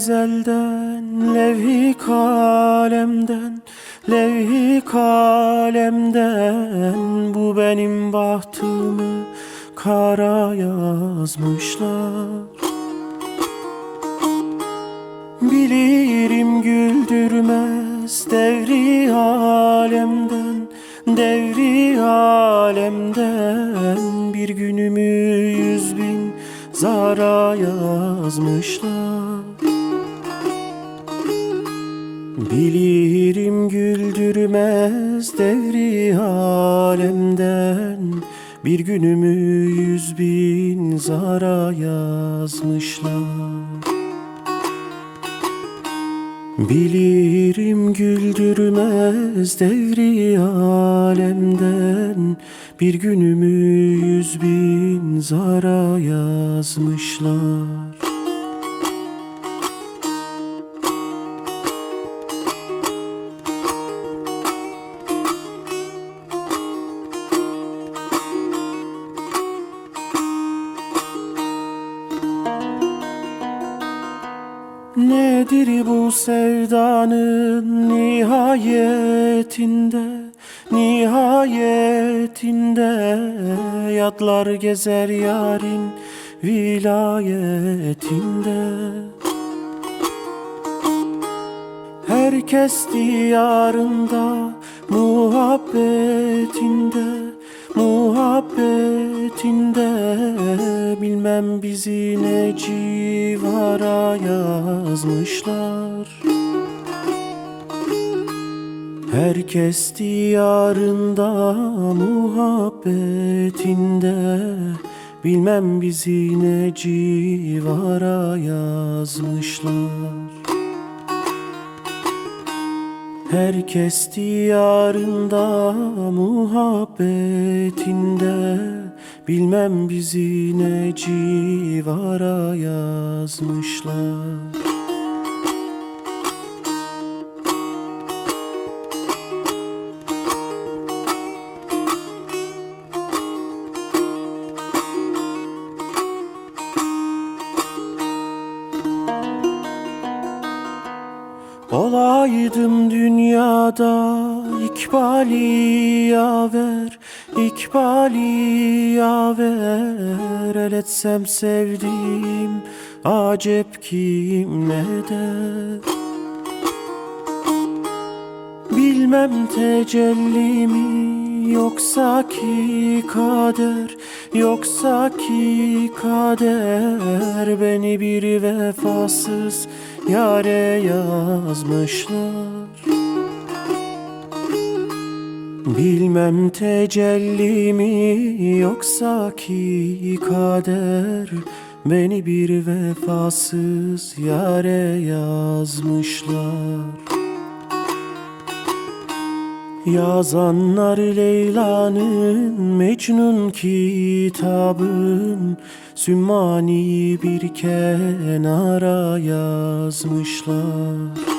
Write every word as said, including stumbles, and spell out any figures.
ezelden, levh-i kalemden, levh-i kalemden bu benim bahtımı kara yazmışlar. Bilirim güldürmez devri alemden, devri alemden bir günümü yüz bin zara yazmışlar. Bilirim güldürmez devri alemden bir günümü yüz bin zara yazmışlar. Bilirim güldürmez devri alemden bir günümü yüz bin zara yazmışlar. Nedir bu sevdanın nihayetinde, nihayetinde yatlar gezer yarın vilayetinde. Herkes diyarında muhabbetinde, muhabbetinde bilmem bizi ne civara yazmışlar. Herkes diyarında muhabbetinde bilmem bizi ne civara yazmışlar. Herkes diyarında muhabbetinde bilmem bizi ne civara yazmışlar. Olaydım dünyada ikbali yaver, ikbali yaver. El etsem sevdiğim acep kim ne der. Bilmem tecelli mi yoksa ki kader, yoksa ki kader beni bir vefasız yâre yazmışlar. Bilmem tecelli mi yoksa ki kader beni bir vefasız yâre yazmışlar. Yazanlar Leyla'nın Mecnun kitabın Sümmani bir kenara yazmışlar.